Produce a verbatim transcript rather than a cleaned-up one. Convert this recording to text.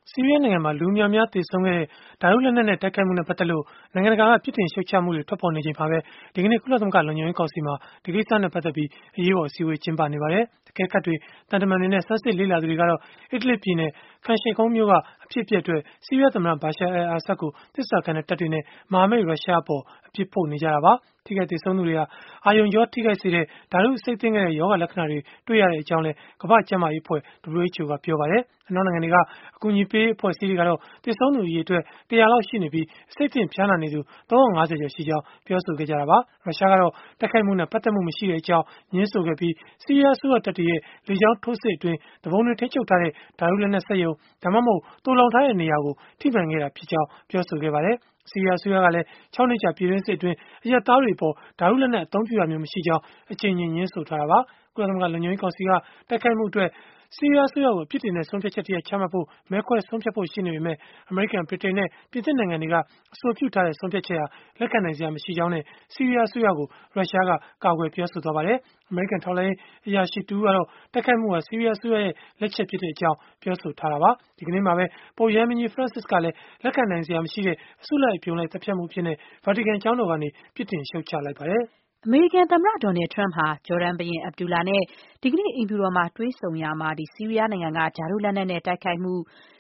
ဆီးရီးယားနိုင်ငံမှာ လူအများအပြားသေဆုံးခဲ့တဲ့ ဓာတုလက်နက်နဲ့ တိုက်ခိုက်မှုနဲ့ ပတ်သက်လို့ နိုင်ငံတကာက ပြစ်တင်ရှုတ်ချမှုတွေ ထွက်ပေါ်နေချိန်မှာပဲ ဒီကနေ့ ကုလသမဂ္ဂ လုံခြုံရေးကောင်စီမှာ ဒီကိစ္စနဲ့ ပတ်သက်ပြီး အရေးပေါ် အစည်းအဝေး ကျင်းပနေပါတယ်။ အကဲခတ်တွေ၊ သံတမန်တွေနဲ့ ဆန်းစစ်လေ့လာသူတွေကတော့ Idlib ပြည်နယ် Khan Sheikhoun မြို့က အဖြစ်အပျက်အတွက် ဆီးရီးယားသမ္မတ Bashar al-Assad ကို သစ္စာခံတဲ့ တပ်တွေနဲ့ မဟာမိတ် ရုရှားအပေါ် အပြစ်ဖို့နေကြတာပါ။ ထိခိုက်သေဆုံးသူတွေဟာ အာရုံကြောထိခိုက်စေတဲ့ ဓာတုအဆိပ်သင့်ခဲ့တဲ့ ရောဂါလက္ခဏာတွေ တွေ့ရကြောင်းလည်း ကမ္ဘာ့ကျန်းမာရေးအဖွဲ့ (W H O) ကပြောပါတယ်။ အနောက်နိုင်ငံတွေက အကူအညီပေးရေး အဖွဲ့အစည်းတွေကတော့ သေဆုံးသူ အရေအတွက် တရာ လောက်ရှိနေပြီး၊ အဆိပ်သင့်ဖျားနာနေသူ ၃၅၀ ကျော်ရှိကြောင်း ပြောဆိုခဲ့ကြတာပါ။ ရုရှားကတော့ တိုက်ခိုက်မှုနဲ့ ပတ်သက်မှု မရှိကြောင်း ငြင်းဆိုခဲ့ပြီး၊ ဆီးရီးယား အစိုးရတပ်တွေရဲ့ လေကြောင်းထိုးစစ်အတွင်း သူပုန်တွေ ထိန်းချုပ်ထားတဲ့ ဓာတုလက်နက်စက်ရုံ ဒါမှမဟုတ် သိုလှောင်ထားတဲ့ နေရာကို ထိမှန်ခဲ့တာဖြစ်ကြောင်း ပြောဆိုခဲ့ပါတယ်။ ဆီးရီးယား အစိုးရကလည်း ၆ နှစ်ကြာ ပြည်တွင်းစစ်အတွင်း အရပ်သားတွေအပေါ် ဓာတုလက်နက် အသုံးပြုတာမျိုး မရှိကြောင်း အကြိမ်ကြိမ် ငြင်းဆိုထားတာပါ။ ကုလသမဂ္ဂ လုံခြုံရေးကောင်စီက တိုက်ခိုက်မှုအတွက် ဆီးရီးယား အစိုးရကို အပြစ်တင်တဲ့ ဆုံးဖြတ်ချက်တရပ် ချမှတ်ဖို့ မဲခွဲဆုံးဖြတ်ဖို့ ရှိနေပေမဲ့ အမေရိကန်၊ ဗြိတိန်နဲ့ ပြင်သစ်နိုင်ငံတွေက အဆိုပြုထားတဲ့ ဆုံးဖြတ်ချက်ဟာ လက်ခံနိုင်စရာ မရှိကြောင်းနဲ့ ဆီးရီးယား အစိုးရကို ရုရှားက ကာကွယ်ပြောဆိုခဲ့ပါတယ်။ အမေရိကန် ထောက်လှမ်းရေး အရာရှိတဦးကတော့ တိုက်ခိုက်မှုဟာ ဆီးရီးယား အစိုးရရဲ့ လက်ချက်ဖြစ်ကြောင်း ပြောဆိုထားတာပါ။ ဒီကနေ့မှာပဲ ပုပ်ရဟန်းမင်းကြီး Francis ကလည်း လက်ခံနိုင်စရာ မရှိတဲ့ အစုလိုက်အပြုံလိုက် သတ်ဖြတ်မှုအဖြစ် ဗာတီကန်ကျောင်းတော်ကနေ ပြစ်တင်ရှုတ်ချလိုက်ပါတယ်။အမေရိကန်သမ္မတ Donald Trump ဟာ ဂျော်ဒန်ဘုရင် Abdullah နဲ့ ဒီကနေ့ အိမ်ဖြူတော်မှာ တွေ့ဆုံရာမှာ ဆီးရီးယားနိုင်ငံက ဓာတုလက်နက်နဲ့ တိုက်ခိုက်မှု